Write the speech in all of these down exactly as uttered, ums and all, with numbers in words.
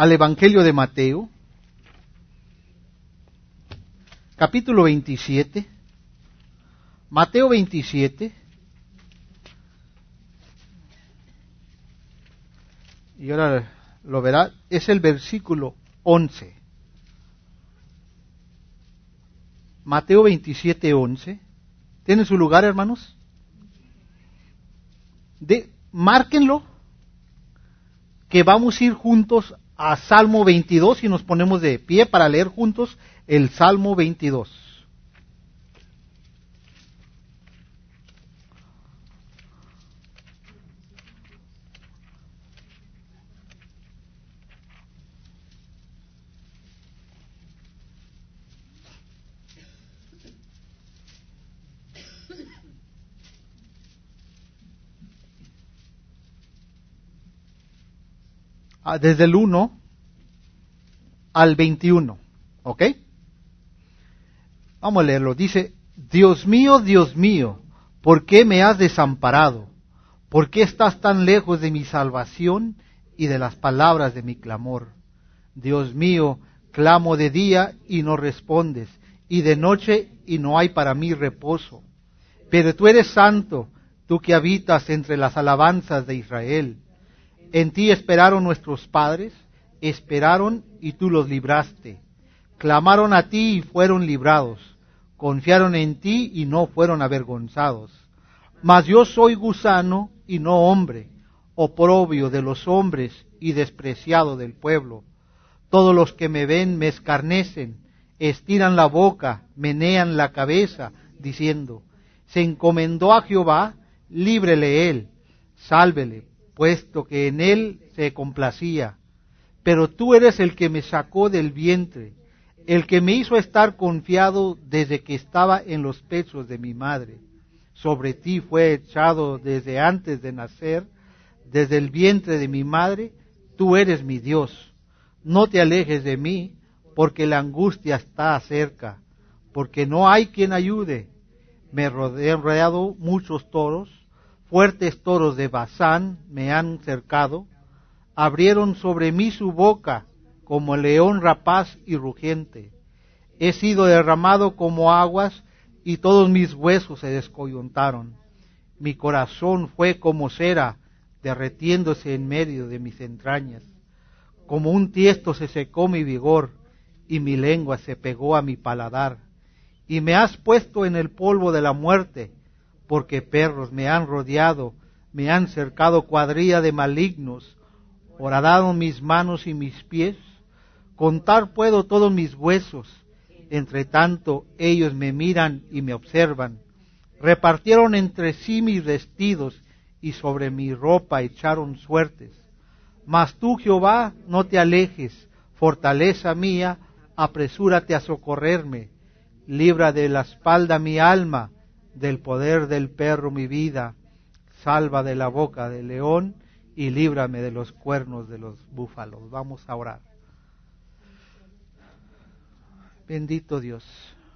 al Evangelio de Mateo, capítulo veintisiete. Mateo veintisiete. Y ahora lo verá, es el versículo once. Mateo veintisiete, once. ¿Tiene su lugar, hermanos? De, márquenlo, que vamos a ir juntos a Salmo veintidós y nos ponemos de pie para leer juntos el Salmo veintidós. Desde el uno al veintiuno, ¿ok? Vamos a leerlo. Dice: Dios mío, Dios mío, ¿por qué me has desamparado? ¿Por qué estás tan lejos de mi salvación y de las palabras de mi clamor? Dios mío, clamo de día y no respondes, y de noche y no hay para mí reposo. Pero tú eres santo, tú que habitas entre las alabanzas de Israel. En ti esperaron nuestros padres, esperaron y tú los libraste. Clamaron a ti y fueron librados. Confiaron en ti y no fueron avergonzados. Mas yo soy gusano y no hombre, oprobio de los hombres y despreciado del pueblo. Todos los que me ven me escarnecen, estiran la boca, menean la cabeza, diciendo: se encomendó a Jehová, líbrele él, sálvele, puesto que en él se complacía. Pero tú eres el que me sacó del vientre, el que me hizo estar confiado desde que estaba en los pechos de mi madre. Sobre ti fue echado desde antes de nacer, desde el vientre de mi madre, tú eres mi Dios. No te alejes de mí, porque la angustia está cerca, porque no hay quien ayude. Me han rodeado muchos toros, fuertes toros de Basán me han cercado, abrieron sobre mí su boca como león rapaz y rugiente. He sido derramado como aguas y todos mis huesos se descoyuntaron. Mi corazón fue como cera derretiéndose en medio de mis entrañas. Como un tiesto se secó mi vigor y mi lengua se pegó a mi paladar. Y me has puesto en el polvo de la muerte, porque perros me han rodeado, me han cercado cuadrilla de malignos, horadaron mis manos y mis pies. Contar puedo todos mis huesos, entre tanto ellos me miran y me observan. Repartieron entre sí mis vestidos y sobre mi ropa echaron suertes. Mas tú, Jehová, no te alejes, fortaleza mía, apresúrate a socorrerme. Libra de la espalda mi alma, del poder del perro mi vida. Salva de la boca del león y líbrame de los cuernos de los búfalos. Vamos a orar. Bendito Dios.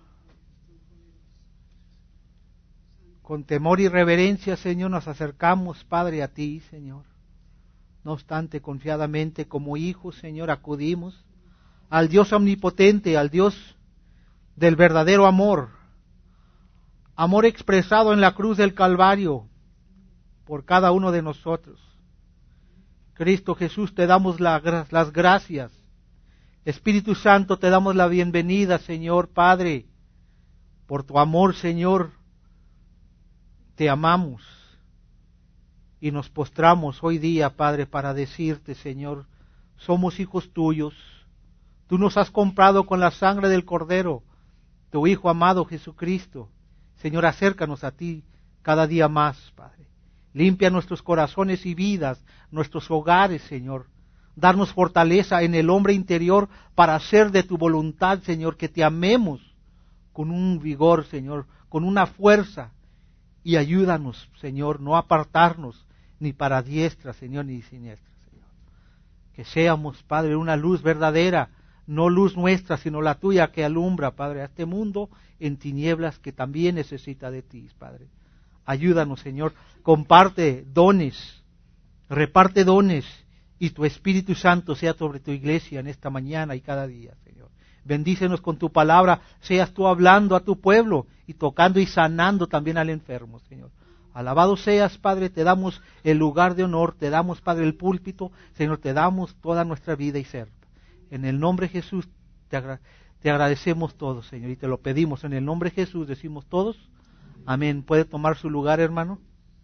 Con temor y reverencia, Señor, nos acercamos, Padre, a ti, Señor. No obstante, confiadamente como hijos, Señor, acudimos al Dios omnipotente, al Dios del verdadero amor. Amor expresado en la cruz del Calvario por cada uno de nosotros. Cristo Jesús, te damos la, las gracias. Espíritu Santo, te damos la bienvenida, Señor Padre, por tu amor, Señor. Te amamos y nos postramos hoy día, Padre, para decirte, Señor, somos hijos tuyos. Tú nos has comprado con la sangre del Cordero, tu Hijo amado Jesucristo. Señor, acércanos a ti cada día más, Padre. Limpia nuestros corazones y vidas, nuestros hogares, Señor. Darnos fortaleza en el hombre interior para hacer de tu voluntad, Señor, que te amemos con un vigor, Señor, con una fuerza. Y ayúdanos, Señor, no apartarnos ni para diestra, Señor, ni siniestra, Señor. Que seamos, Padre, una luz verdadera, no luz nuestra, sino la tuya que alumbra, Padre, a este mundo en tinieblas que también necesita de ti, Padre. Ayúdanos, Señor, comparte dones, reparte dones y tu Espíritu Santo sea sobre tu iglesia en esta mañana y cada día, Señor. Bendícenos con tu palabra, seas tú hablando a tu pueblo y tocando y sanando también al enfermo, Señor. Alabado seas, Padre, te damos el lugar de honor, te damos, Padre, el púlpito, Señor, te damos toda nuestra vida y ser. En el nombre de Jesús te, agra- te agradecemos todos, Señor, y te lo pedimos. En el nombre de Jesús decimos todos, amén. ¿Puede tomar su lugar, hermano?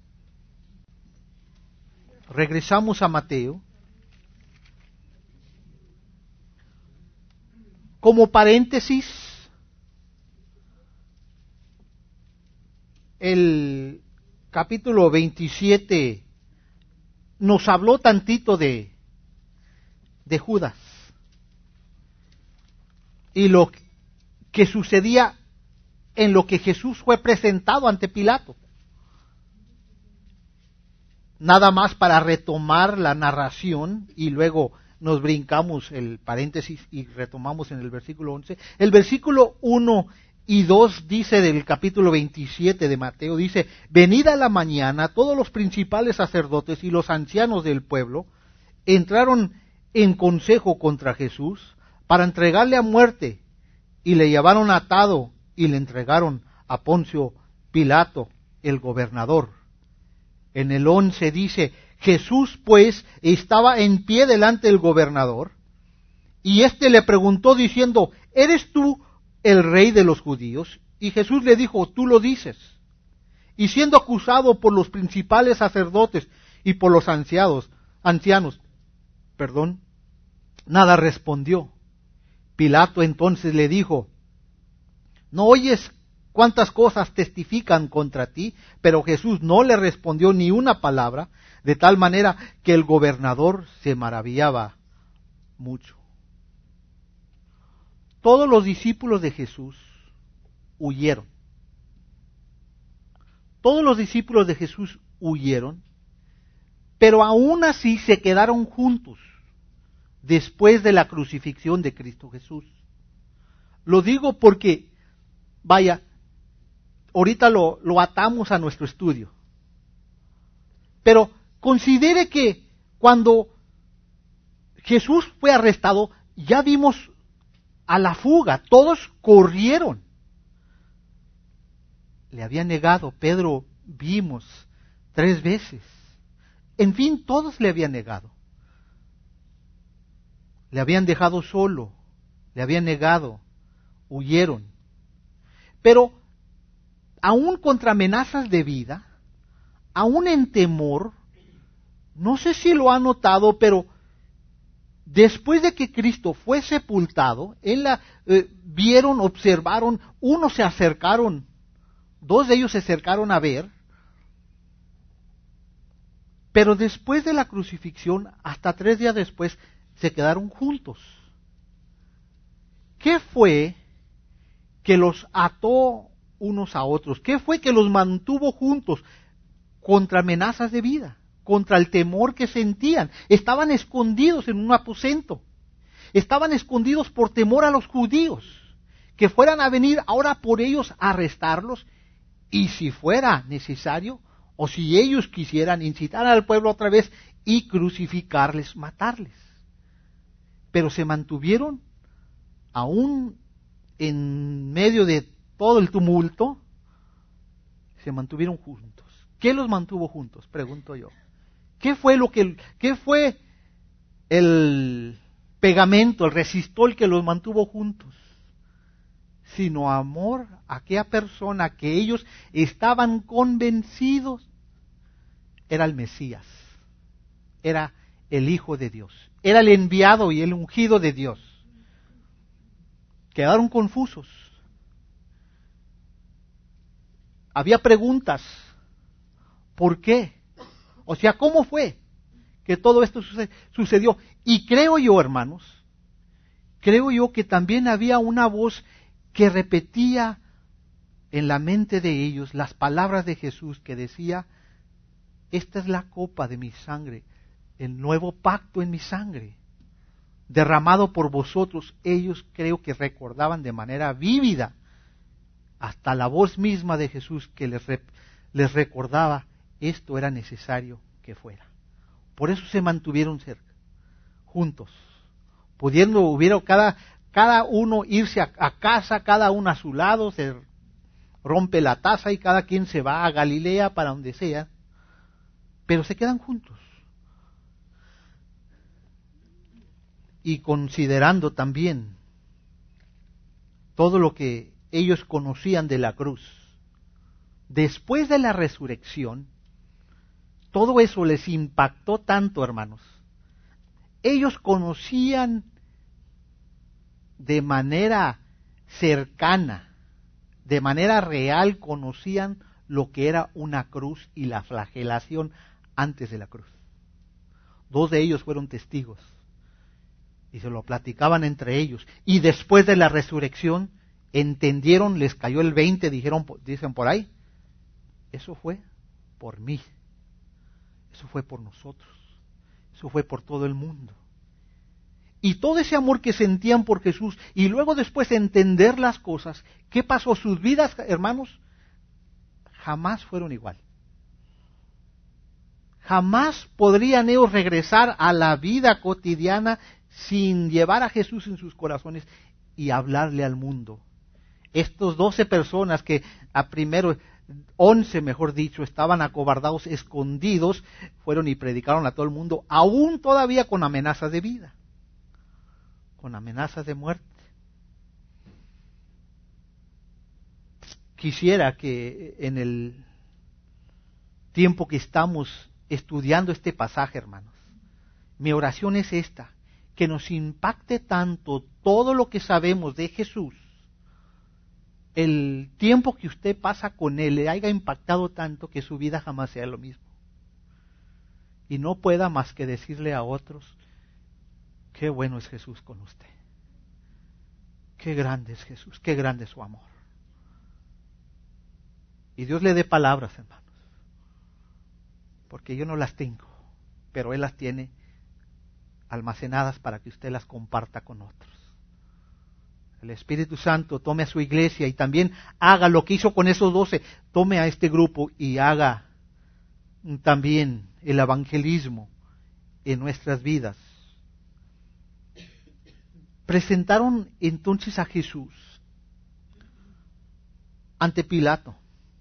Regresamos a Mateo. Como paréntesis, el capítulo veintisiete nos habló tantito de, de Judas y lo que sucedía en lo que Jesús fue presentado ante Pilato. Nada más para retomar la narración y luego nos brincamos el paréntesis y retomamos en el versículo once. El versículo uno y dos dice del capítulo veintisiete de Mateo, dice, venida la mañana, todos los principales sacerdotes y los ancianos del pueblo entraron en consejo contra Jesús para entregarle a muerte, y le llevaron atado y le entregaron a Poncio Pilato, el gobernador. En el once dice, Jesús pues estaba en pie delante del gobernador, y éste le preguntó diciendo, ¿eres tú el rey de los judíos? Y Jesús le dijo, tú lo dices. Y siendo acusado por los principales sacerdotes y por los ancianos, ancianos, perdón, nada respondió. Pilato entonces le dijo, ¿no oyes cuántas cosas testifican contra ti? Pero Jesús no le respondió ni una palabra, de tal manera que el gobernador se maravillaba mucho. Todos los discípulos de Jesús huyeron. Todos los discípulos de Jesús huyeron, pero aún así se quedaron juntos después de la crucifixión de Cristo Jesús. Lo digo porque, vaya, ahorita lo, lo atamos a nuestro estudio. Pero considere que cuando Jesús fue arrestado, ya vimos a la fuga, todos corrieron. Le había negado, Pedro vimos tres veces. En fin, todos le habían negado. Le habían dejado solo, le habían negado, huyeron. Pero aún contra amenazas de vida, aún en temor, no sé si lo ha notado, pero después de que Cristo fue sepultado, él la, eh, vieron, observaron, unos se acercaron, dos de ellos se acercaron a ver, pero después de la crucifixión, hasta tres días después, se quedaron juntos. ¿Qué fue que los ató unos a otros? ¿Qué fue que los mantuvo juntos contra amenazas de vida? Contra el temor que sentían. Estaban escondidos en un aposento. Estaban escondidos por temor a los judíos, que fueran a venir ahora por ellos a arrestarlos, y si fuera necesario, o si ellos quisieran, incitar al pueblo otra vez y crucificarles, matarles. Pero se mantuvieron, aún en medio de todo el tumulto, se mantuvieron juntos. ¿Qué los mantuvo juntos? Pregunto yo. ¿Qué fue lo que, qué fue el pegamento, el resistol que los mantuvo juntos? Sino amor a aquella persona que ellos estaban convencidos era el Mesías, era el Hijo de Dios, era el enviado y el ungido de Dios. Quedaron confusos. Había preguntas. ¿Por qué? O sea, ¿cómo fue que todo esto sucedió? Y creo yo, hermanos, creo yo que también había una voz que repetía en la mente de ellos las palabras de Jesús que decía, esta es la copa de mi sangre, el nuevo pacto en mi sangre, derramado por vosotros. Ellos creo que recordaban de manera vívida, hasta la voz misma de Jesús que les, re, les recordaba, esto era necesario que fuera. Por eso se mantuvieron cerca. juntos, pudiendo hubiera cada, cada uno irse a, a casa, cada uno a su lado, se rompe la taza y cada quien se va a Galilea para donde sea, pero se quedan juntos. Y considerando también todo lo que ellos conocían de la cruz, después de la resurrección, todo eso les impactó tanto, hermanos. Ellos conocían de manera cercana, de manera real, conocían lo que era una cruz y la flagelación antes de la cruz. Dos de ellos fueron testigos y se lo platicaban entre ellos. Y después de la resurrección entendieron, les cayó el veinte, dijeron, dicen por ahí, eso fue por mí, eso fue por nosotros, eso fue por todo el mundo. Y todo ese amor que sentían por Jesús, y luego después entender las cosas, ¿qué pasó? Sus vidas, hermanos, jamás fueron igual. Jamás podrían ellos regresar a la vida cotidiana sin llevar a Jesús en sus corazones y hablarle al mundo. Estos doce personas que a primero, once mejor dicho, estaban acobardados, escondidos, fueron y predicaron a todo el mundo, aún todavía con amenazas de vida, con amenazas de muerte. Quisiera que en el tiempo que estamos estudiando este pasaje, hermanos, mi oración es esta, que nos impacte tanto todo lo que sabemos de Jesús, el tiempo que usted pasa con Él le haya impactado tanto que su vida jamás sea lo mismo. Y no pueda más que decirle a otros, qué bueno es Jesús con usted. Qué grande es Jesús, qué grande es su amor. Y Dios le dé palabras, hermanos, porque yo no las tengo, pero Él las tiene almacenadas para que usted las comparta con otros. El Espíritu Santo tome a su iglesia y también haga lo que hizo con esos doce, tome a este grupo y haga también el evangelismo en nuestras vidas. Presentaron entonces a Jesús ante Pilato.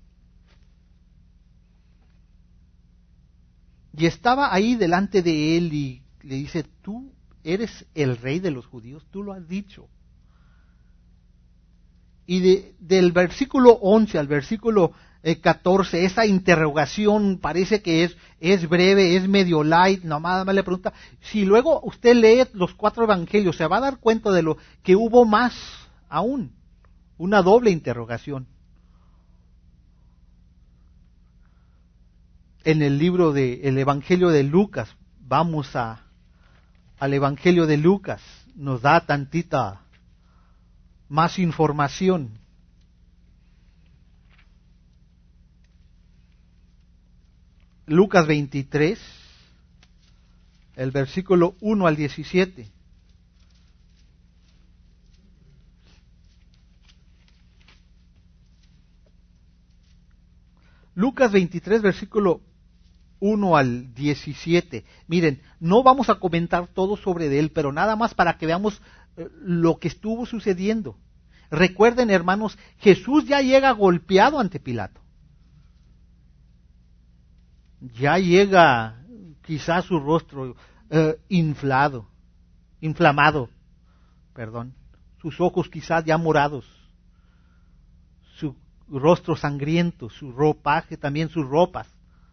Y estaba ahí delante de él y le dice, tú eres el rey de los judíos, tú lo has dicho. Y de, del versículo once al versículo eh, catorce, esa interrogación parece que es, es breve, es medio light, nomás me le pregunta, si luego usted lee los cuatro evangelios, se va a dar cuenta de lo que hubo más aún, una doble interrogación. En el libro de el Evangelio de Lucas, vamos a al Evangelio de Lucas, nos da tantita más información. Lucas veintitrés, el versículo uno al diecisiete. Lucas veintitrés, versículo uno al diecisiete. Miren, no vamos a comentar todo sobre él, pero nada más para que veamos eh, lo que estuvo sucediendo. Recuerden, hermanos, Jesús ya llega golpeado ante Pilato. Ya llega quizás su rostro eh, inflado, inflamado, perdón, sus ojos quizás ya morados, su rostro sangriento, su ropaje, también sus ropas.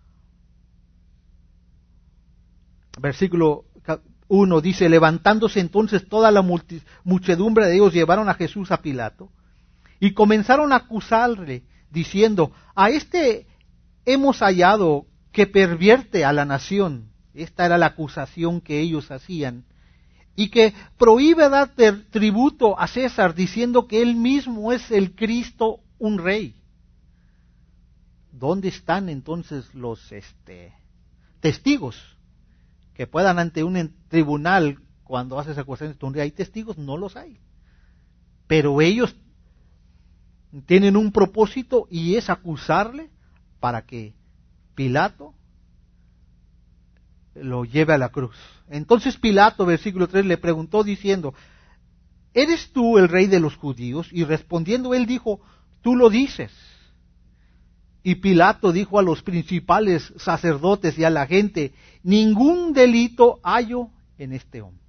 Versículo uno dice, levantándose entonces toda la muchedumbre de ellos, llevaron a Jesús a Pilato y comenzaron a acusarle, diciendo, a este hemos hallado que pervierte a la nación. Esta era la acusación que ellos hacían. Y que prohíbe dar tributo a César, diciendo que él mismo es el Cristo, un rey. ¿Dónde están entonces los este, testigos que puedan ante un tribunal, cuando haces acusaciones donde hay testigos? No los hay. Pero ellos tienen un propósito y es acusarle para que Pilato lo lleve a la cruz. Entonces Pilato, versículo tres, le preguntó diciendo, ¿eres tú el rey de los judíos? Y respondiendo él dijo, tú lo dices. Y Pilato dijo a los principales sacerdotes y a la gente, ningún delito hallo en este hombre.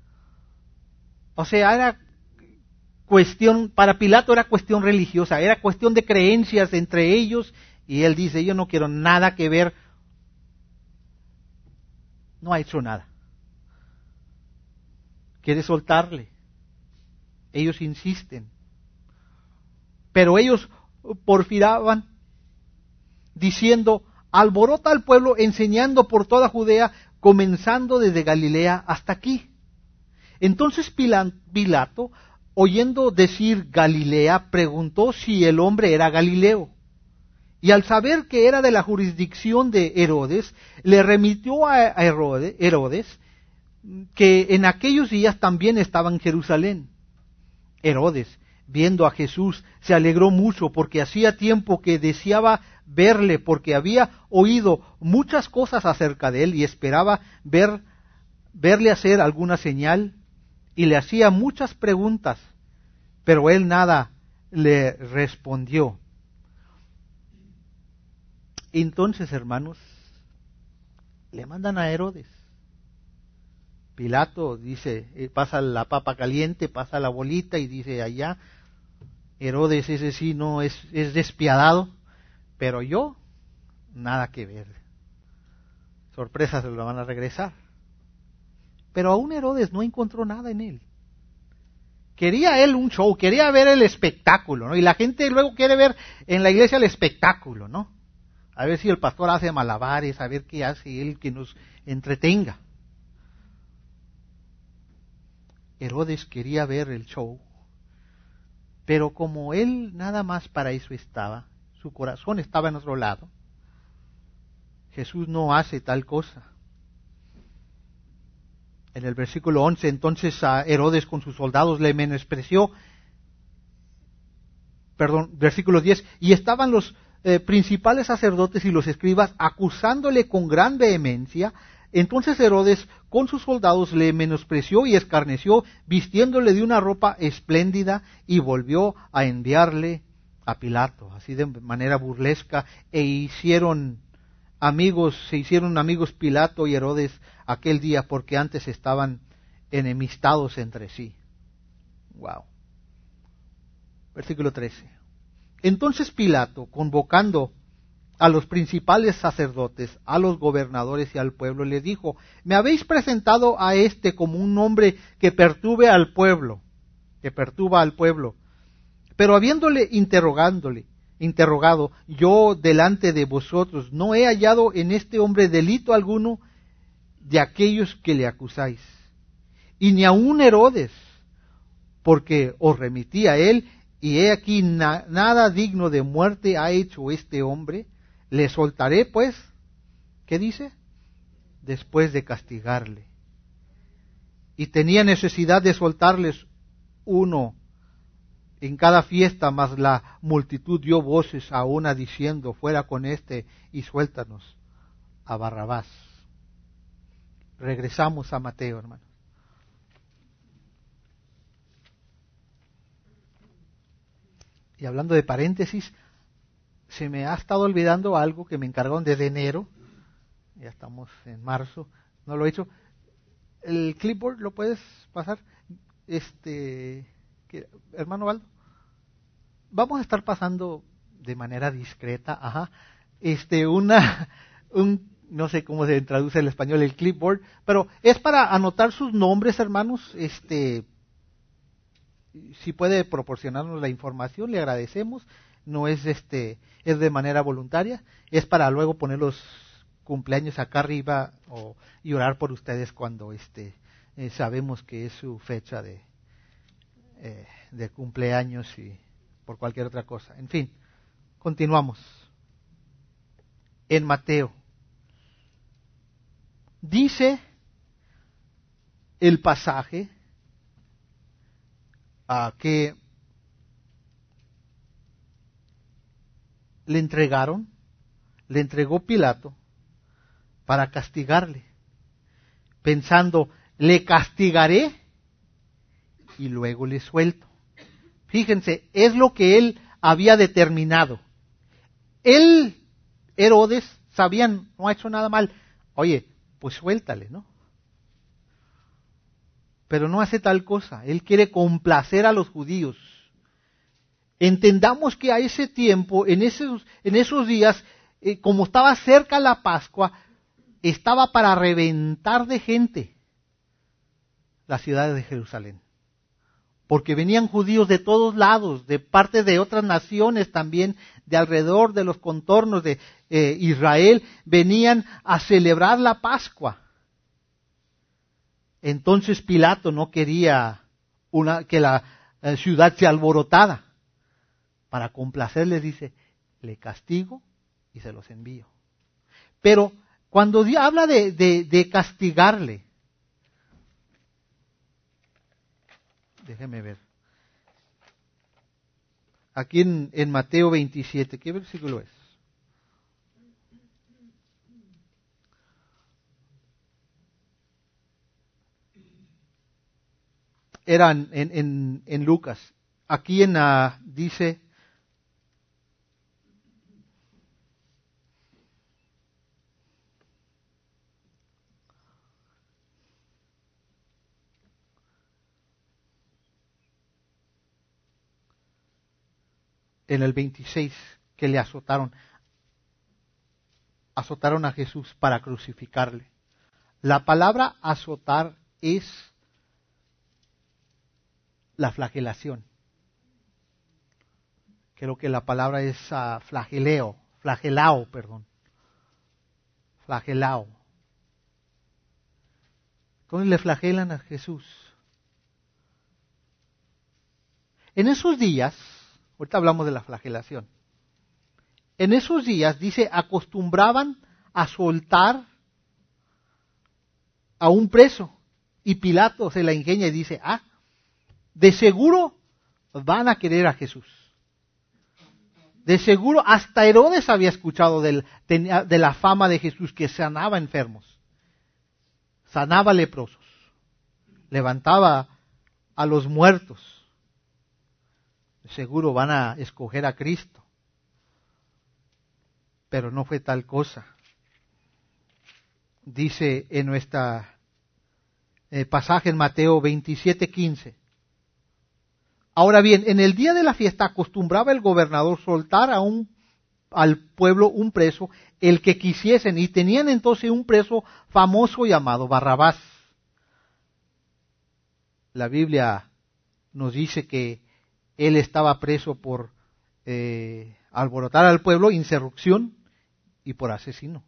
O sea, era cuestión, para Pilato era cuestión religiosa, era cuestión de creencias entre ellos, y él dice, yo no quiero nada que ver, no ha hecho nada. Quiere soltarle. Ellos insisten. Pero ellos porfiaban, diciendo, alborota al pueblo, enseñando por toda Judea, comenzando desde Galilea hasta aquí. Entonces Pilato, oyendo decir Galilea, preguntó si el hombre era Galileo. Y al saber que era de la jurisdicción de Herodes, le remitió a Herodes, Herodes, que en aquellos días también estaba en Jerusalén. Herodes, viendo a Jesús, se alegró mucho porque hacía tiempo que deseaba verle, porque había oído muchas cosas acerca de él y esperaba ver, verle hacer alguna señal, y le hacía muchas preguntas, pero él nada le respondió. Entonces, hermanos, le mandan a Herodes. Pilato dice, pasa la papa caliente, pasa la bolita y dice allá, Herodes ese sí no es, es despiadado, pero yo, nada que ver. Sorpresa, se lo van a regresar. Pero aún Herodes no encontró nada en él. Quería él un show, quería ver el espectáculo, ¿no? Y la gente luego quiere ver en la iglesia el espectáculo, ¿no? A ver si el pastor hace malabares, a ver qué hace él que nos entretenga. Herodes quería ver el show, pero como él nada más para eso estaba, su corazón estaba en otro lado, Jesús no hace tal cosa. En el versículo once, entonces a Herodes con sus soldados le menospreció, perdón, versículo diez, y estaban los eh, principales sacerdotes y los escribas acusándole con gran vehemencia. Entonces Herodes con sus soldados le menospreció y escarneció, vistiéndole de una ropa espléndida, y volvió a enviarle a Pilato, así de manera burlesca, e hicieron amigos, se hicieron amigos Pilato y Herodes aquel día, porque antes estaban enemistados entre sí. Wow. Versículo trece. Entonces Pilato, convocando a los principales sacerdotes, a los gobernadores y al pueblo, le dijo, me habéis presentado a este como un hombre que perturbe al pueblo, que perturba al pueblo. Pero habiéndole interrogándole, interrogado yo delante de vosotros, no he hallado en este hombre delito alguno de aquellos que le acusáis, y ni aun Herodes, porque os remití a él, y he aquí na- nada digno de muerte ha hecho este hombre. Le soltaré, pues, ¿qué dice? Después de castigarle. Y tenía necesidad de soltarles uno en cada fiesta, mas la multitud dio voces a una diciendo, fuera con este y suéltanos a Barrabás. Regresamos a Mateo, hermanos. Y hablando de paréntesis, se me ha estado olvidando algo que me encargaron desde enero. Ya estamos en marzo, no lo he hecho. El clipboard, ¿lo puedes pasar? Este, ¿qué, hermano Valdo? Vamos a estar pasando de manera discreta, ajá, este, una, un, no sé cómo se traduce en español el clipboard, pero es para anotar sus nombres, hermanos. Este, si puede proporcionarnos la información, le agradecemos. No es este, es de manera voluntaria, es para luego poner los cumpleaños acá arriba o, y orar por ustedes cuando este, eh, sabemos que es su fecha de, eh, de cumpleaños y por cualquier otra cosa. En fin, continuamos. En Mateo dice el pasaje a que le entregaron, le entregó Pilato para castigarle. pensando, le castigaré y luego le suelto. Fíjense, es lo que él había determinado. Él, Herodes, sabían, no ha hecho nada mal. Oye, pues suéltale, ¿no? Pero no hace tal cosa. Él quiere complacer a los judíos. Entendamos que a ese tiempo, en esos, en esos días, eh, como estaba cerca la Pascua, estaba para reventar de gente la ciudad de Jerusalén. Porque venían judíos de todos lados, de parte de otras naciones también, de alrededor de los contornos de eh, Israel, venían a celebrar la Pascua. Entonces Pilato no quería una, que la eh, ciudad se alborotara. Para complacerles dice, le castigo y se los envío. Pero cuando Dios habla de, de, de castigarle, déjeme ver. Aquí en, en Mateo veintisiete, ¿qué versículo es? Eran en, en, en Lucas. Aquí en uh, dice, en el veintiséis, que le azotaron. Azotaron a Jesús para crucificarle. La palabra azotar es la flagelación. Creo que la palabra es uh, flageleo, flagelao, perdón. Flagelao. ¿Cómo le flagelan a Jesús? En esos días, ahorita hablamos de la flagelación, en esos días, dice, acostumbraban a soltar a un preso. Y Pilato se la ingenia y dice, ah, de seguro van a querer a Jesús. De seguro, hasta Herodes había escuchado del, de la fama de Jesús, que sanaba enfermos, sanaba leprosos, levantaba a los muertos. De seguro van a escoger a Cristo. Pero no fue tal cosa. Dice en nuestro eh, pasaje en Mateo veintisiete, quince. Ahora bien, en el día de la fiesta acostumbraba el gobernador soltar a un, al pueblo un preso, el que quisiesen, y tenían entonces un preso famoso llamado Barrabás. La Biblia nos dice que él estaba preso por eh, alborotar al pueblo, insurrección y por asesino.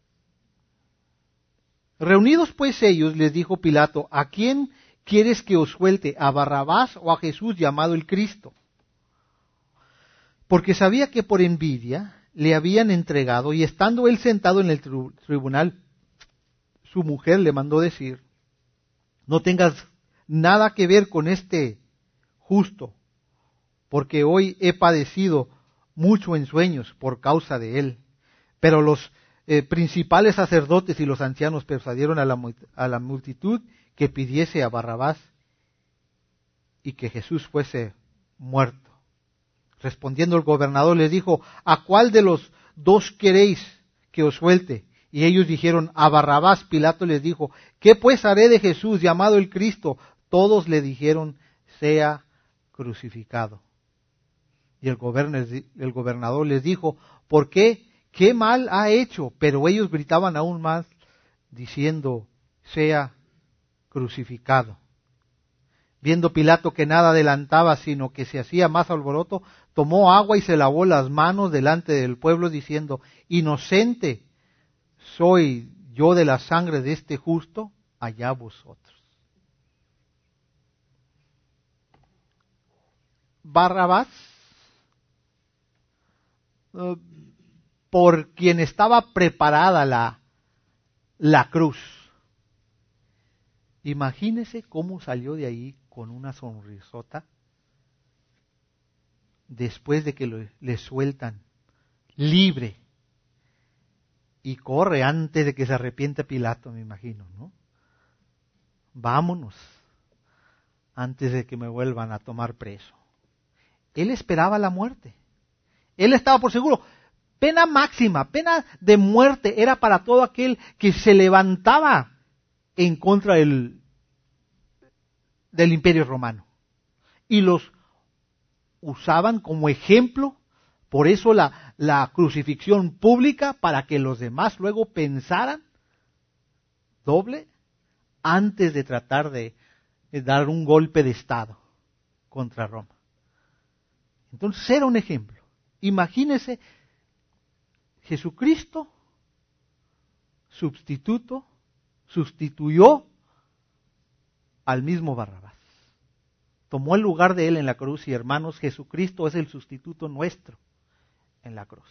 Reunidos pues ellos, les dijo Pilato, ¿a quién quieres que os suelte, a Barrabás o a Jesús llamado el Cristo? Porque sabía que por envidia le habían entregado, y estando él sentado en el tribunal, su mujer le mandó decir, no tengas nada que ver con este justo, porque hoy he padecido mucho en sueños por causa de él. Pero los eh, principales sacerdotes y los ancianos persuadieron a la, a la multitud que pidiese a Barrabás y que Jesús fuese muerto. Respondiendo el gobernador les dijo, ¿a cuál de los dos queréis que os suelte? Y ellos dijeron, a Barrabás. Pilato les dijo, ¿qué pues haré de Jesús llamado el Cristo? Todos le dijeron, sea crucificado. Y el gobernador les dijo, ¿por qué? ¿Qué mal ha hecho? Pero ellos gritaban aún más, diciendo, sea crucificado. Viendo Pilato que nada adelantaba, sino que se hacía más alboroto, tomó agua y se lavó las manos delante del pueblo, diciendo, inocente soy yo de la sangre de este justo, allá vosotros. Barrabás, uh, por quien estaba preparada la, la cruz. Imagínese cómo salió de ahí con una sonrisota después de que lo, le sueltan libre y corre antes de que se arrepienta Pilato, me imagino, ¿no? vámonos antes de que me vuelvan a tomar preso. Él esperaba la muerte. Él estaba por seguro. Pena máxima, pena de muerte era para todo aquel que se levantaba en contra del, del Imperio Romano. Y los usaban como ejemplo, por eso la, la crucifixión pública, para que los demás luego pensaran doble antes de tratar de, de dar un golpe de Estado contra Roma. Entonces era un ejemplo. Imagínese Jesucristo, sustituto, sustituyó al mismo Barrabás. Tomó el lugar de él en la cruz y, hermanos, Jesucristo es el sustituto nuestro en la cruz.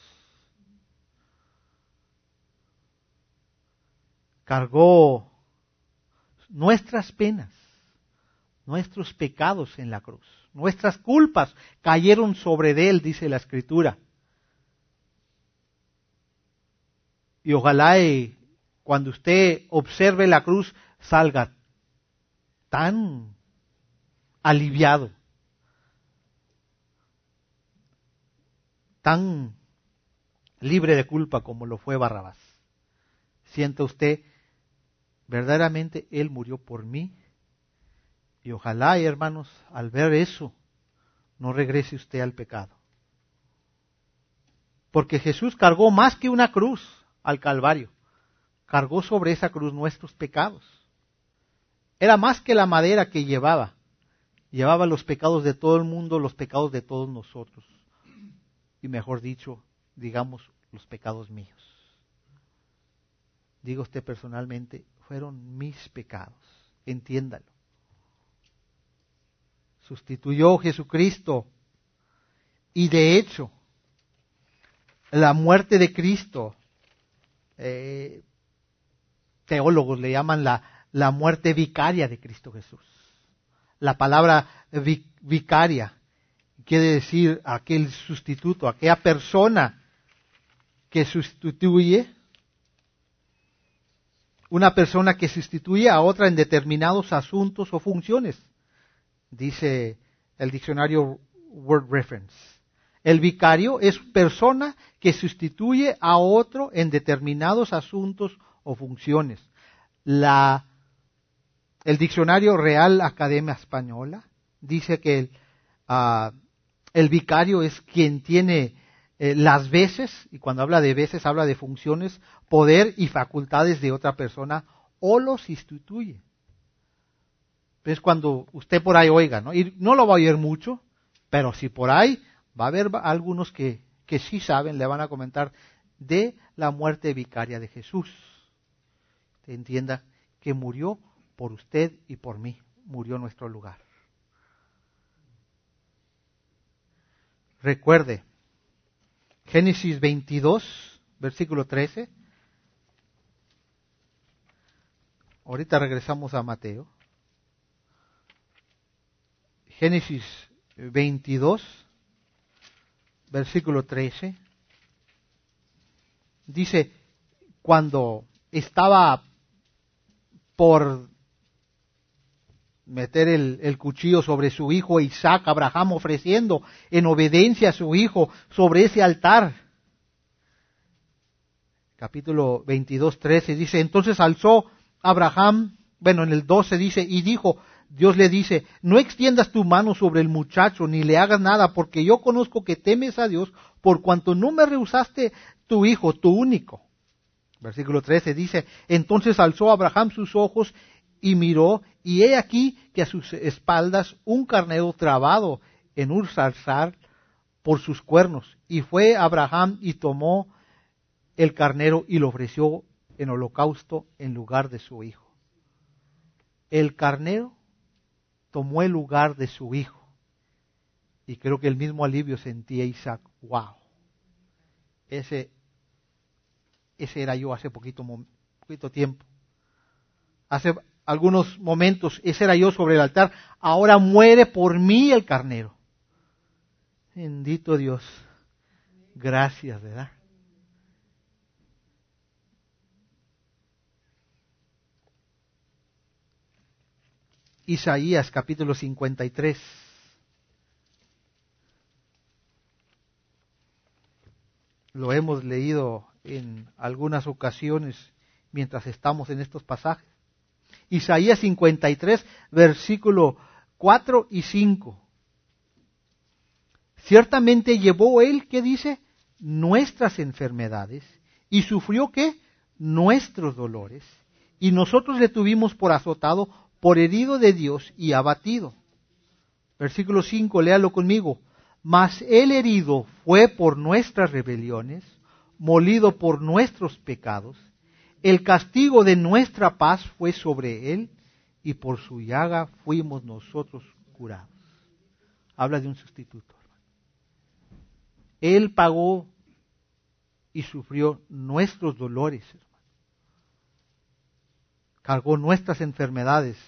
Cargó nuestras penas, nuestros pecados en la cruz. Nuestras culpas cayeron sobre de él, dice la Escritura. Y ojalá y cuando usted observe la cruz salga tan aliviado, tan libre de culpa como lo fue Barrabás. Sienta usted, verdaderamente Él murió por mí. Y ojalá, hermanos, al ver eso, no regrese usted al pecado. Porque Jesús cargó más que una cruz al Calvario. Cargó sobre esa cruz nuestros pecados. Era más que la madera que llevaba. Llevaba los pecados de todo el mundo, los pecados de todos nosotros. Y mejor dicho, digamos, los pecados míos. Digo usted personalmente, fueron mis pecados. Entiéndalo. Sustituyó Jesucristo. Y de hecho, la muerte de Cristo, eh, teólogos le llaman la, la muerte vicaria de Cristo Jesús. La palabra vic, vicaria quiere decir aquel sustituto, aquella persona que sustituye, una persona que sustituye a otra en determinados asuntos o funciones, dice el diccionario Word Reference. El vicario es persona que sustituye a otro en determinados asuntos o funciones. La, el diccionario Real Academia Española dice que el, uh, el vicario es quien tiene eh, las veces, y cuando habla de veces habla de funciones, poder y facultades de otra persona, o lo sustituye. Es cuando usted por ahí oiga, ¿no? Y no lo va a oír mucho, pero si por ahí va a haber algunos que, que sí saben, le van a comentar de la muerte vicaria de Jesús. Usted entienda que murió por usted y por mí, murió en nuestro lugar. Recuerde, Génesis veintidós, versículo trece. Ahorita regresamos a Mateo. Génesis veintidós, versículo trece. Dice, cuando estaba por meter el, el cuchillo sobre su hijo Isaac, Abraham ofreciendo en obediencia a su hijo sobre ese altar. Capítulo veintidós, trece dice, entonces alzó Abraham, bueno en el doce dice, y dijo, Dios le dice, no extiendas tu mano sobre el muchacho, ni le hagas nada, porque yo conozco que temes a Dios, por cuanto no me rehusaste tu hijo, tu único. Versículo trece dice, entonces alzó Abraham sus ojos y miró, y he aquí que a sus espaldas un carnero trabado en un zarzal por sus cuernos. Y fue Abraham y tomó el carnero y lo ofreció en holocausto en lugar de su hijo. El carnero tomó el lugar de su hijo. Y creo que el mismo alivio sentía Isaac. Wow. Ese, ese era yo hace poquito, poquito tiempo. Hace algunos momentos, ese era yo sobre el altar. Ahora muere por mí el carnero. Bendito Dios. Gracias, ¿verdad? Isaías capítulo cincuenta y tres. Lo hemos leído en algunas ocasiones mientras estamos en estos pasajes. Isaías cincuenta y tres, versículo cuatro y cinco. Ciertamente llevó él, ¿qué dice? Nuestras enfermedades, y sufrió, ¿qué? Nuestros dolores. Y nosotros le tuvimos por azotado, por herido de Dios y abatido. Versículo cinco, léalo conmigo. Mas el herido fue por nuestras rebeliones, molido por nuestros pecados. El castigo de nuestra paz fue sobre él, y por su llaga fuimos nosotros curados. Habla de un sustituto. Él pagó y sufrió nuestros dolores, hermano. Cargó nuestras enfermedades,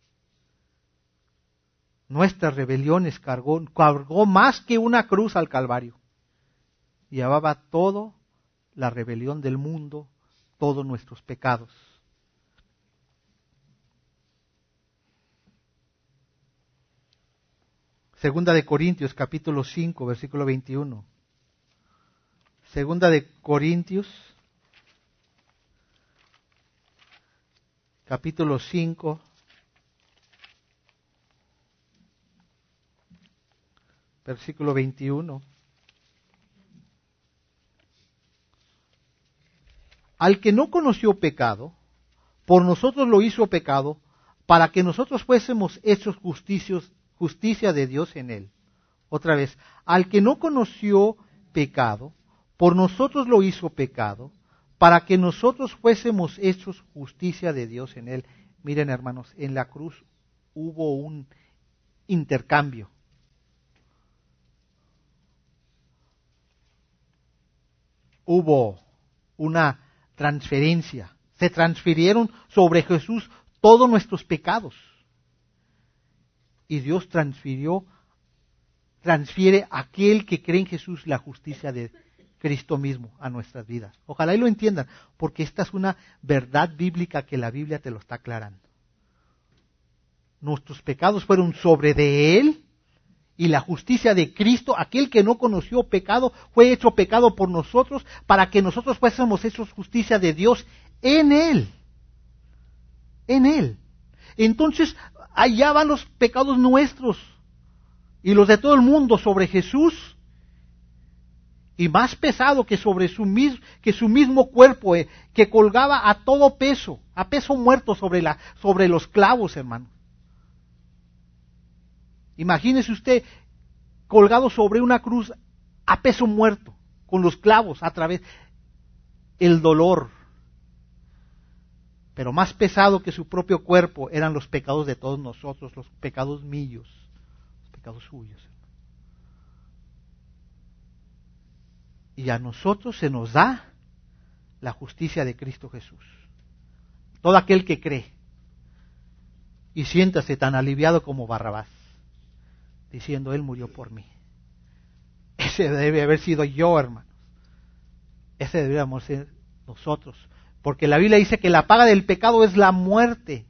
nuestras rebeliones, cargó, cargó más que una cruz al Calvario. Llevaba toda la rebelión del mundo, todos nuestros pecados. Segunda de Corintios, capítulo cinco, versículo veintiuno. Segunda de Corintios, capítulo cinco, versículo veintiuno. Al que no conoció pecado, por nosotros lo hizo pecado, para que nosotros fuésemos hechos justicios, justicia de Dios en él. Otra vez, al que no conoció pecado, por nosotros lo hizo pecado, para que nosotros fuésemos hechos justicia de Dios en él. Miren, hermanos, en la cruz hubo un intercambio. Hubo una transferencia. Se transfirieron sobre Jesús todos nuestros pecados. Y Dios transfirió, transfiere a aquel que cree en Jesús la justicia de Cristo mismo a nuestras vidas. Ojalá y lo entiendan, porque esta es una verdad bíblica que la Biblia te lo está aclarando. Nuestros pecados fueron sobre de Él, y la justicia de Cristo, aquel que no conoció pecado, fue hecho pecado por nosotros, para que nosotros fuésemos hechos justicia de Dios en Él. En Él. Entonces, allá van los pecados nuestros y los de todo el mundo sobre Jesús, y más pesado que sobre su mismo, que su mismo cuerpo, eh, que colgaba a todo peso, a peso muerto sobre la, sobre los clavos, hermano. Imagínese usted colgado sobre una cruz a peso muerto, con los clavos a través, el dolor. Pero más pesado que su propio cuerpo eran los pecados de todos nosotros, los pecados míos, los pecados suyos. Y a nosotros se nos da la justicia de Cristo Jesús. Todo aquel que cree y siéntase tan aliviado como Barrabás, diciendo, Él murió por mí. Ese debe haber sido yo, hermanos. Ese deberíamos ser nosotros. Porque la Biblia dice que la paga del pecado es la muerte.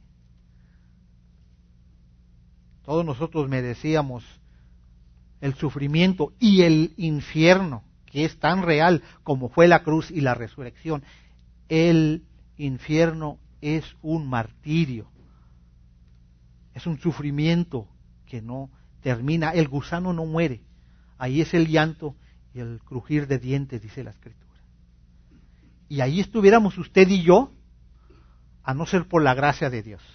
Todos nosotros merecíamos el sufrimiento y el infierno, que es tan real como fue la cruz y la resurrección. El infierno es un martirio. Es un sufrimiento que no termina. El gusano no muere. Ahí es el llanto y el crujir de dientes, dice la Escritura. Y ahí estuviéramos usted y yo, a no ser por la gracia de Dios,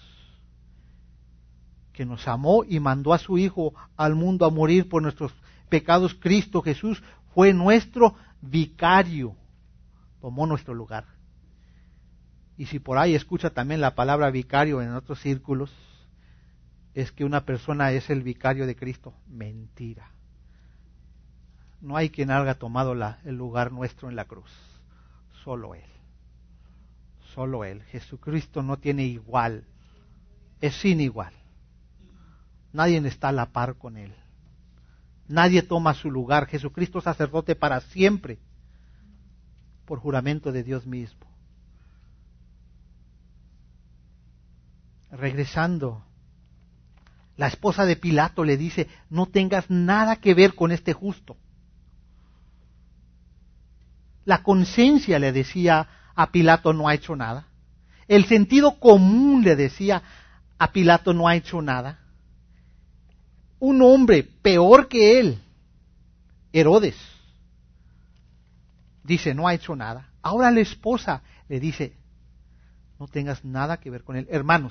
que nos amó y mandó a su Hijo al mundo a morir por nuestros pecados. Cristo Jesús fue nuestro vicario, tomó nuestro lugar. Y si por ahí escucha también la palabra vicario en otros círculos, es que una persona es el vicario de Cristo. Mentira. No hay quien haya tomado la, el lugar nuestro en la cruz. Solo Él. Solo Él. Jesucristo no tiene igual. Es sin igual. Nadie está a la par con Él. Nadie toma su lugar. Jesucristo es sacerdote para siempre, por juramento de Dios mismo. Regresando La esposa de Pilato le dice, no tengas nada que ver con este justo. La conciencia le decía a Pilato, no ha hecho nada. El sentido común le decía a Pilato, no ha hecho nada. Un hombre peor que él, Herodes, dice, no ha hecho nada. Ahora la esposa le dice, no tengas nada que ver con él. Hermanos,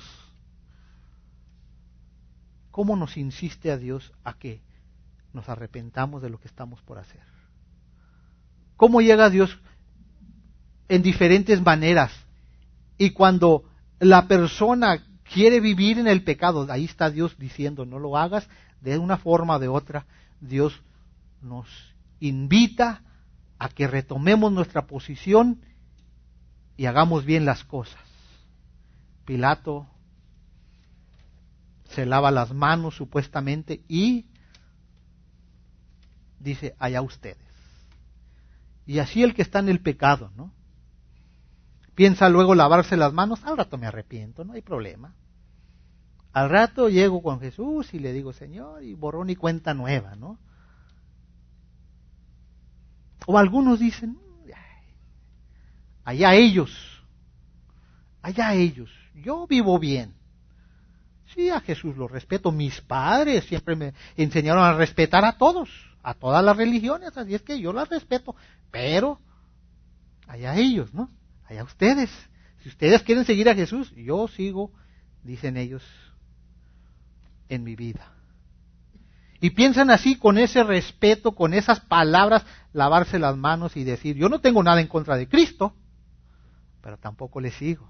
¿cómo nos insiste a Dios a que nos arrepentamos de lo que estamos por hacer? ¿Cómo llega Dios en diferentes maneras? Y cuando la persona quiere vivir en el pecado, ahí está Dios diciendo, no lo hagas de una forma o de otra. Dios nos invita a que retomemos nuestra posición y hagamos bien las cosas. Pilato se lava las manos supuestamente y dice, allá ustedes. Y así el que está en el pecado, ¿no? Piensa luego lavarse las manos, al rato me arrepiento, no hay problema. Al rato llego con Jesús y le digo, Señor, y borrón y cuenta nueva, ¿no? O algunos dicen, allá ellos, allá ellos, yo vivo bien. Sí, a Jesús lo respeto, mis padres siempre me enseñaron a respetar a todos, a todas las religiones, así es que yo las respeto, pero allá ellos, ¿no? Allá ustedes, si ustedes quieren seguir a Jesús, yo sigo, dicen ellos, en mi vida. Y piensan así, con ese respeto, con esas palabras, lavarse las manos y decir, yo no tengo nada en contra de Cristo, pero tampoco le sigo.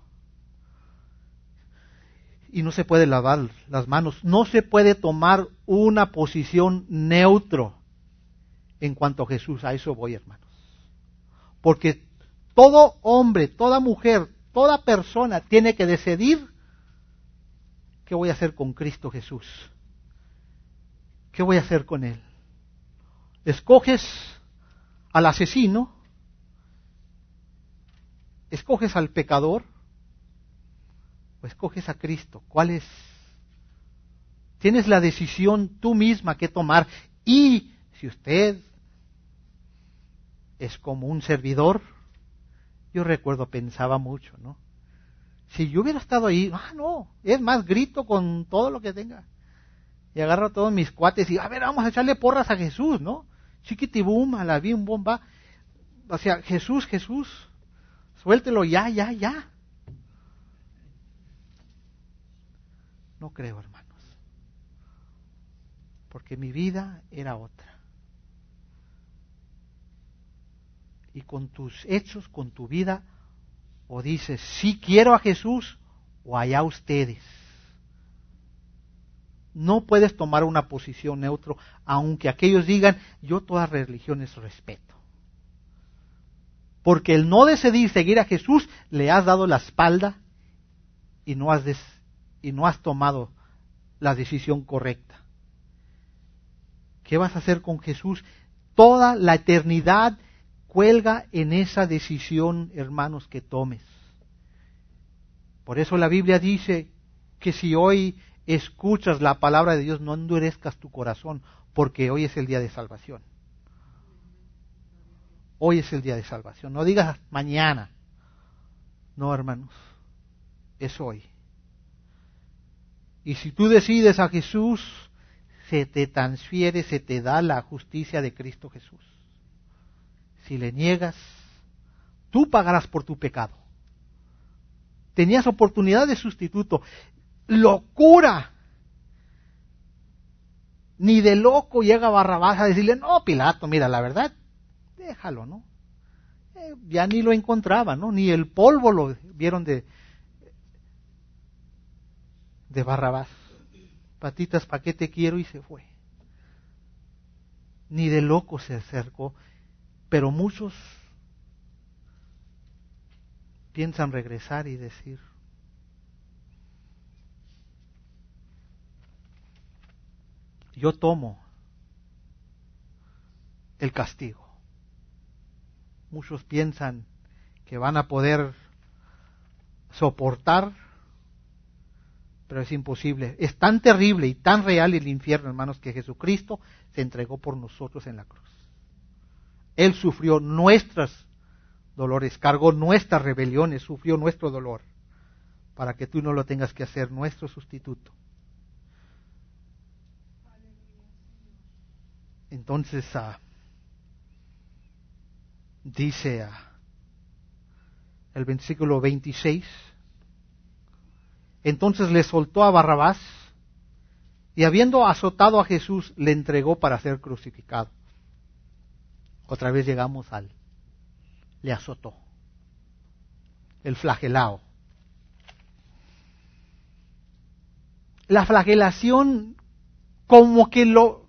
Y no se puede lavar las manos, no se puede tomar una posición neutro en cuanto a Jesús. A eso voy, hermanos. Porque todo hombre, toda mujer, toda persona tiene que decidir qué voy a hacer con Cristo Jesús. ¿Qué voy a hacer con Él? ¿Escoges al asesino? ¿Escoges al pecador? ¿O escoges a Cristo? ¿Cuál es? Tienes la decisión tú misma que tomar. Y si usted es como un servidor, yo recuerdo, pensaba mucho, ¿no? Si yo hubiera estado ahí, ah, no, es más, grito con todo lo que tenga. Y agarro a todos mis cuates y, a ver, vamos a echarle porras a Jesús, ¿no? Chiquitibum, a la bien bomba. O sea, Jesús, Jesús, suéltelo ya, ya, ya. No creo, hermanos. Porque mi vida era otra. Y con tus hechos, con tu vida, o dices, sí quiero a Jesús, o allá ustedes. No puedes tomar una posición neutra, aunque aquellos digan, yo todas religiones respeto. Porque el no decidir seguir a Jesús, le has dado la espalda y no has, des, y no has tomado la decisión correcta. ¿Qué vas a hacer con Jesús? Toda la eternidad cuelga en esa decisión, hermanos, que tomes. Por eso la Biblia dice que si hoy escuchas la palabra de Dios, no endurezcas tu corazón, porque hoy es el día de salvación. Hoy es el día de salvación. No digas mañana. No, hermanos, es hoy. Y si tú decides a Jesús, se te transfiere, se te da la justicia de Cristo Jesús. Si le niegas, tú pagarás por tu pecado. Tenías oportunidad de sustituto. Locura. Ni de loco llega Barrabás a decirle, no, Pilato, mira, la verdad, déjalo, ¿no? Eh, ya ni lo encontraba, ¿no? Ni el polvo lo vieron de, de Barrabás. Patitas, ¿pa' qué te quiero? Y se fue. Ni de loco se acercó. Pero muchos piensan regresar y decir, yo tomo el castigo. Muchos piensan que van a poder soportar pero es imposible. Es tan terrible y tan real el infierno, hermanos, que Jesucristo se entregó por nosotros en la cruz. Él sufrió nuestros dolores, cargó nuestras rebeliones, sufrió nuestro dolor, para que tú no lo tengas que hacer, nuestro sustituto. Entonces, uh, dice uh, el versículo veintiséis, entonces le soltó a Barrabás y habiendo azotado a Jesús, le entregó para ser crucificado. Otra vez llegamos al, le azotó, el flagelao. La flagelación como que lo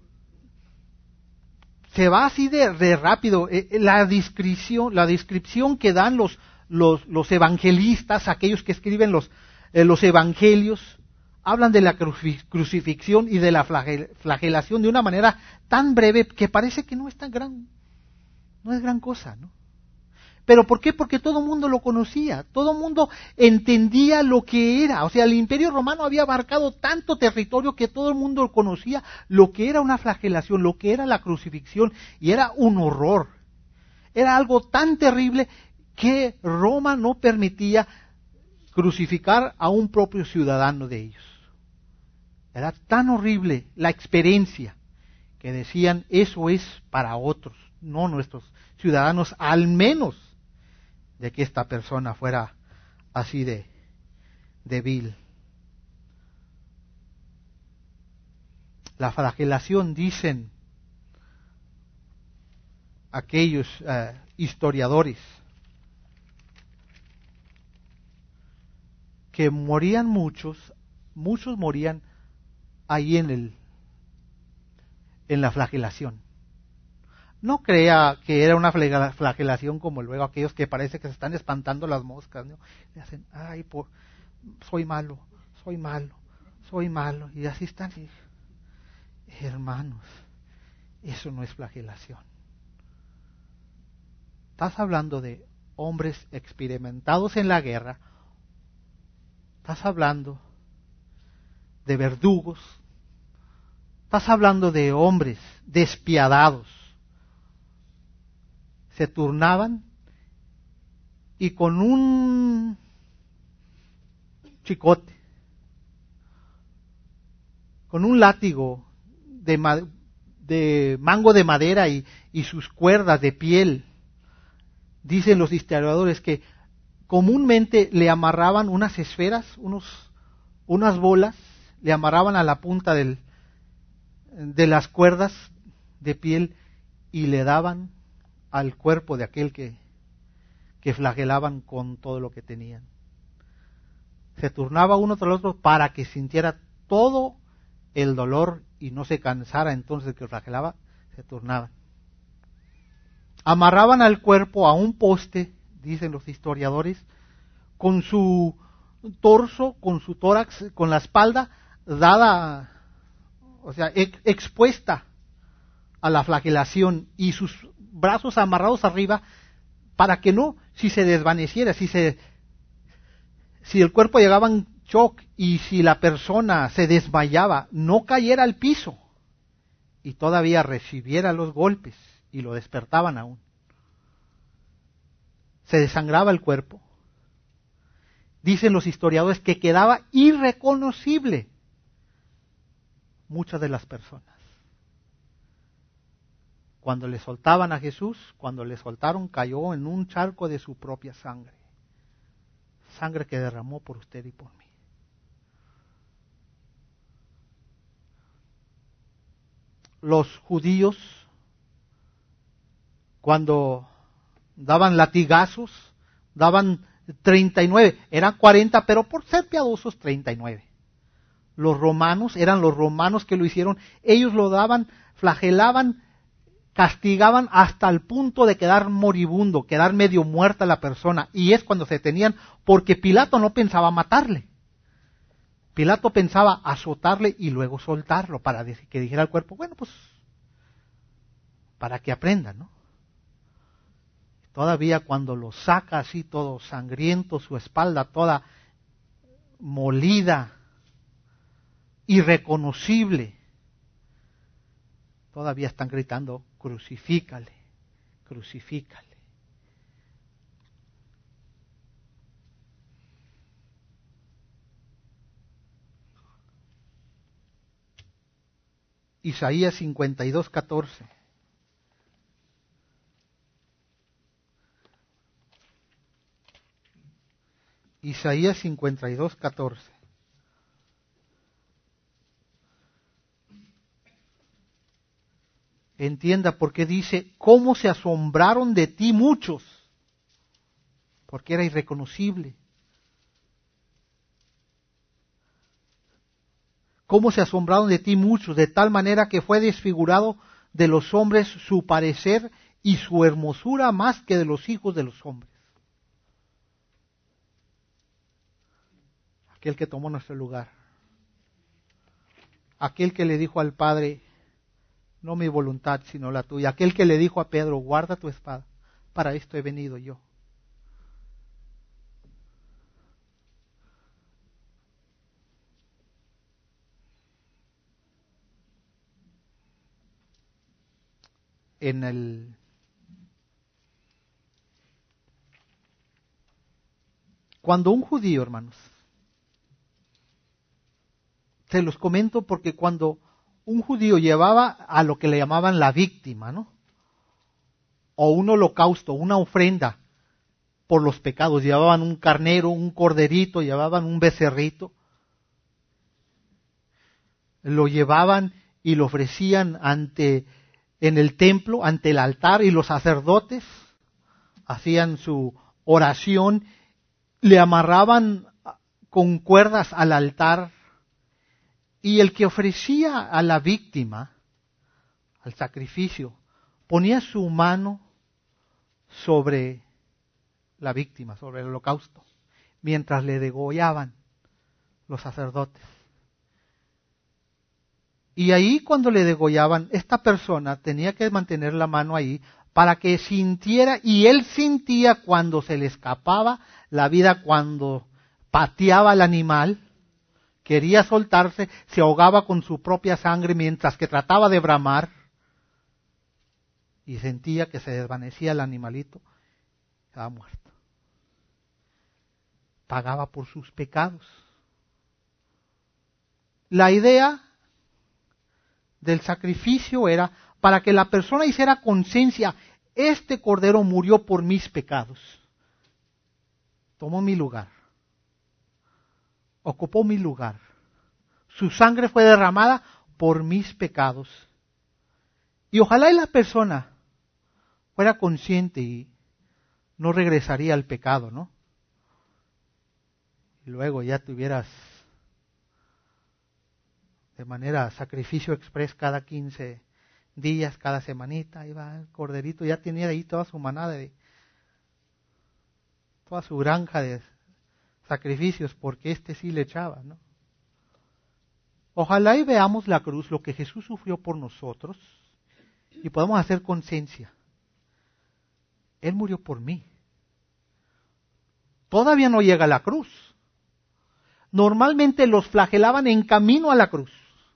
se va así de, de rápido. La descripción, la descripción que dan los, los, los evangelistas, aquellos que escriben los, eh, los evangelios, hablan de la crucifixión y de la flagel, flagelación de una manera tan breve que parece que no es tan gran, no es gran cosa, ¿no? ¿Pero por qué? Porque todo el mundo lo conocía, todo el mundo entendía lo que era. O sea, el Imperio Romano había abarcado tanto territorio que todo el mundo conocía lo que era una flagelación, lo que era la crucifixión, y era un horror. Era algo tan terrible que Roma no permitía crucificar a un propio ciudadano de ellos. Era tan horrible la experiencia que decían, eso es para otros, no nuestros ciudadanos, al menos de que esta persona fuera así de, de vil. La flagelación, dicen aquellos uh, historiadores, que morían muchos, muchos morían ahí en el, en la flagelación. No crea que era una flagelación como luego aquellos que parece que se están espantando las moscas, ¿no? Y hacen, ay, por, soy malo, soy malo, soy malo, y así están. Y, hermanos, eso no es flagelación. Estás hablando de hombres experimentados en la guerra, estás hablando de verdugos, estás hablando de hombres despiadados. Se turnaban y con un chicote, con un látigo de, ma- de mango de madera y, y sus cuerdas de piel, dicen los historiadores que comúnmente le amarraban unas esferas, unos, unas bolas, le amarraban a la punta del, de las cuerdas de piel y le daban al cuerpo de aquel que, que flagelaban con todo lo que tenían. Se turnaba uno tras el otro para que sintiera todo el dolor y no se cansara. Entonces el que flagelaba, se turnaban. Amarraban al cuerpo a un poste, dicen los historiadores, con su torso, con su tórax, con la espalda dada, o sea, ex- expuesta a la flagelación y sus brazos amarrados arriba para que no, si se desvaneciera, si se si el cuerpo llegaba en shock y si la persona se desmayaba, no cayera al piso y todavía recibiera los golpes y lo despertaban aún. Se desangraba el cuerpo. Dicen los historiadores que quedaba irreconocible muchas de las personas. Cuando le soltaban a Jesús, cuando le soltaron, cayó en un charco de su propia sangre. Sangre que derramó por usted y por mí. Los judíos, cuando daban latigazos, daban treinta y nueve, eran cuarenta, pero por ser piadosos, treinta y nueve. Los romanos, eran los romanos que lo hicieron, ellos lo daban, flagelaban, castigaban hasta el punto de quedar moribundo, quedar medio muerta la persona, y es cuando se tenían, porque Pilato no pensaba matarle. Pilato pensaba azotarle y luego soltarlo para que dijera al cuerpo, bueno, pues, para que aprendan, ¿no? Todavía cuando lo saca así todo sangriento, su espalda toda molida, irreconocible. Todavía están gritando, crucifícale, crucifícale. Isaías cincuenta y dos, catorce. Isaías cincuenta y dos, catorce. Entienda por qué dice, ¿cómo se asombraron de ti muchos? Porque era irreconocible. ¿Cómo se asombraron de ti muchos? De tal manera que fue desfigurado de los hombres su parecer y su hermosura más que de los hijos de los hombres. Aquel que tomó nuestro lugar. Aquel que le dijo al Padre, no mi voluntad, sino la tuya. Aquel que le dijo a Pedro, guarda tu espada, para esto he venido yo. En el cuando un judío, hermanos, se los comento porque cuando un judío llevaba a lo que le llamaban la víctima, ¿no? O un holocausto, una ofrenda por los pecados, llevaban un carnero, un corderito, llevaban un becerrito, lo llevaban y lo ofrecían ante en el templo, ante el altar, y los sacerdotes hacían su oración, le amarraban con cuerdas al altar, y el que ofrecía a la víctima, al sacrificio, ponía su mano sobre la víctima, sobre el holocausto, mientras le degollaban los sacerdotes. Y ahí cuando le degollaban, esta persona tenía que mantener la mano ahí para que sintiera, y él sentía cuando se le escapaba la vida, cuando pateaba al animal, quería soltarse, se ahogaba con su propia sangre mientras que trataba de bramar, y sentía que se desvanecía el animalito, estaba muerto. Pagaba por sus pecados. La idea del sacrificio era para que la persona hiciera conciencia, este cordero murió por mis pecados, tomó mi lugar, ocupó mi lugar, su sangre fue derramada por mis pecados. Y ojalá y la persona fuera consciente y no regresaría al pecado, ¿no? Y luego ya tuvieras de manera sacrificio express cada quince días, cada semanita, ahí va el corderito, ya tenía ahí toda su manada, de, toda su granja de sacrificios, porque este sí le echaba, ¿no? Ojalá y veamos la cruz, lo que Jesús sufrió por nosotros, y podamos hacer conciencia. Él murió por mí. Todavía no llega a la cruz. Normalmente los flagelaban en camino a la cruz.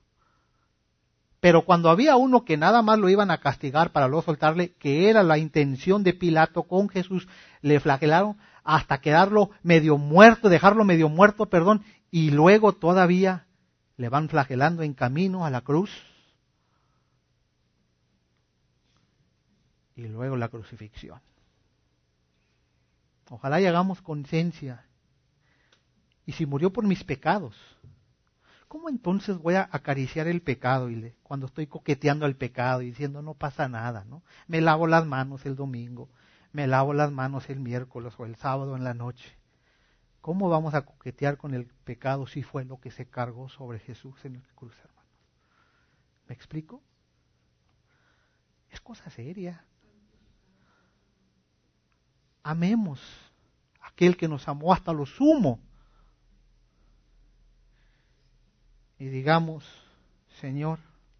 Pero cuando había uno que nada más lo iban a castigar para luego soltarle, que era la intención de Pilato con Jesús, le flagelaron hasta quedarlo medio muerto, dejarlo medio muerto, perdón, y luego todavía le van flagelando en camino a la cruz. Y luego la crucifixión. Ojalá y hagamos conciencia. Y si murió por mis pecados, ¿cómo entonces voy a acariciar el pecado y le, cuando estoy coqueteando al pecado y diciendo no pasa nada, ¿no? Me lavo las manos el domingo, me lavo las manos el miércoles o el sábado en la noche. ¿Cómo vamos a coquetear con el pecado si fue lo que se cargó sobre Jesús en la cruz, hermanos? ¿Me explico? Es cosa seria. Amemos a aquel que nos amó hasta lo sumo. Y digamos, Señor,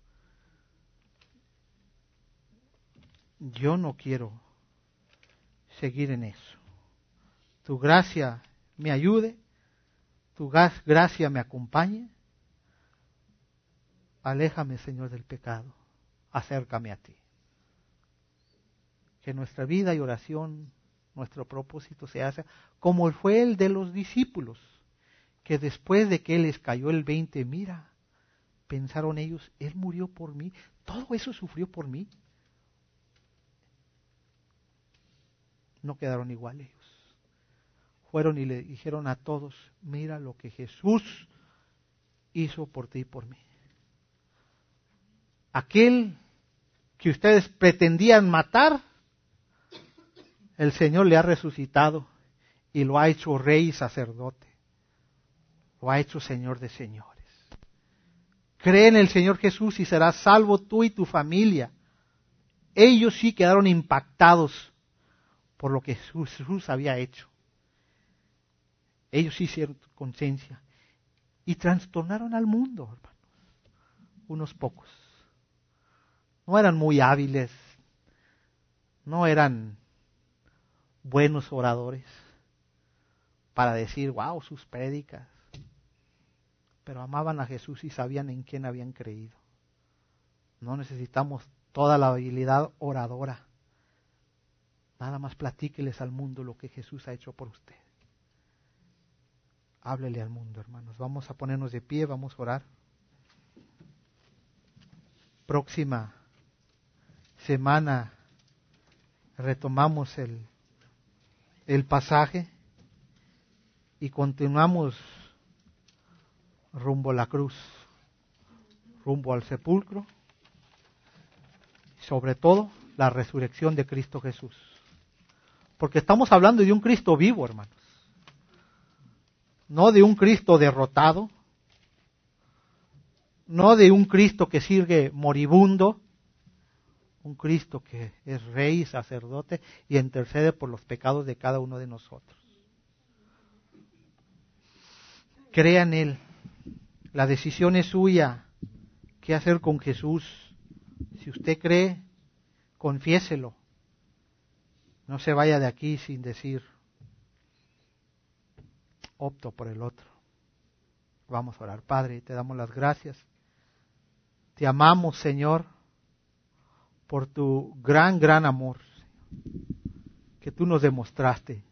yo no quiero seguir en eso. Tu gracia me ayude, tu gracia me acompañe, Aléjame, Señor, del pecado. Acércame a ti. Que nuestra vida y oración, nuestro propósito se haga como fue el de los discípulos, que después de que les cayó el veinte, mira, pensaron ellos, Él murió por mí, todo eso sufrió por mí. No quedaron igual ellos. Fueron y le dijeron a todos, mira lo que Jesús hizo por ti y por mí. Aquel que ustedes pretendían matar, el Señor le ha resucitado y lo ha hecho rey y sacerdote. Lo ha hecho Señor de señores. Cree en el Señor Jesús y serás salvo tú y tu familia. Ellos sí quedaron impactados por lo que Jesús había hecho. Ellos sí hicieron conciencia y trastornaron al mundo, hermanos. Unos pocos. No eran muy hábiles, no eran buenos oradores para decir, wow, sus prédicas. Pero amaban a Jesús y sabían en quién habían creído. No necesitamos toda la habilidad oradora. Nada más platíqueles al mundo lo que Jesús ha hecho por usted. Háblele al mundo, hermanos. Vamos a ponernos de pie, vamos a orar. Próxima semana retomamos el, el pasaje y continuamos rumbo a la cruz, rumbo al sepulcro, y sobre todo la resurrección de Cristo Jesús. Porque estamos hablando de un Cristo vivo, hermanos. No de un Cristo derrotado, no de un Cristo que sigue moribundo, un Cristo que es rey y sacerdote y intercede por los pecados de cada uno de nosotros. Crea en Él. La decisión es suya. ¿Qué hacer con Jesús? Si usted cree, confiéselo. No se vaya de aquí sin decir, opto por el otro. Vamos a orar. Padre, te damos las gracias. Te amamos, Señor, por tu gran, gran amor que tú nos demostraste.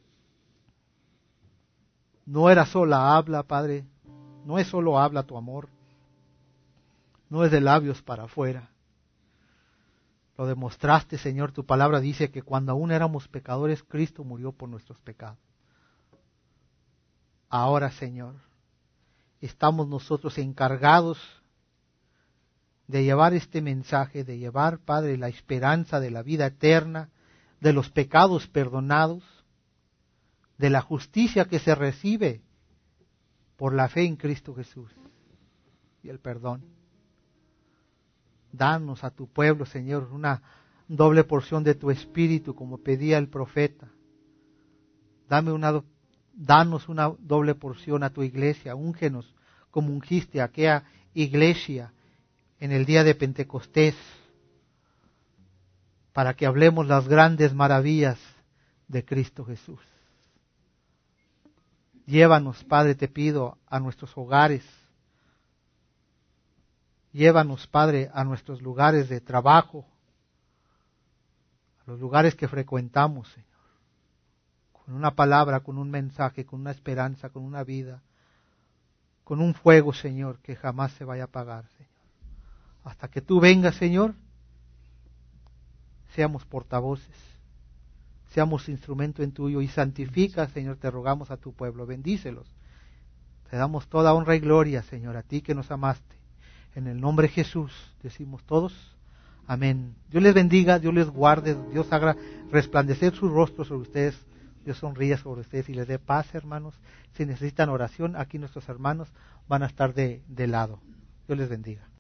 No era sola habla, Padre, no es solo habla tu amor, no es de labios para afuera. Lo demostraste, Señor, tu palabra dice que cuando aún éramos pecadores, Cristo murió por nuestros pecados. Ahora, Señor, estamos nosotros encargados de llevar este mensaje, de llevar, Padre, la esperanza de la vida eterna, de los pecados perdonados, de la justicia que se recibe por la fe en Cristo Jesús y el perdón. Danos a tu pueblo, Señor, una doble porción de tu espíritu, como pedía el profeta. Dame una, danos una doble porción a tu iglesia, úngenos como ungiste a aquella iglesia en el día de Pentecostés, para que hablemos las grandes maravillas de Cristo Jesús. Llévanos, Padre, te pido, a nuestros hogares. Llévanos, Padre, a nuestros lugares de trabajo, a los lugares que frecuentamos, Señor. Con una palabra, con un mensaje, con una esperanza, con una vida, con un fuego, Señor, que jamás se vaya a apagar, Señor. Hasta que tú vengas, Señor, seamos portavoces, seamos instrumento en tuyo y santifica, Señor, te rogamos a tu pueblo, bendícelos. Te damos toda honra y gloria, Señor, a ti que nos amaste. En el nombre de Jesús decimos todos, amén. Dios les bendiga, Dios les guarde, Dios haga resplandecer su rostro sobre ustedes, Dios sonríe sobre ustedes y les dé paz, hermanos. Si necesitan oración, aquí nuestros hermanos van a estar de, de lado. Dios les bendiga.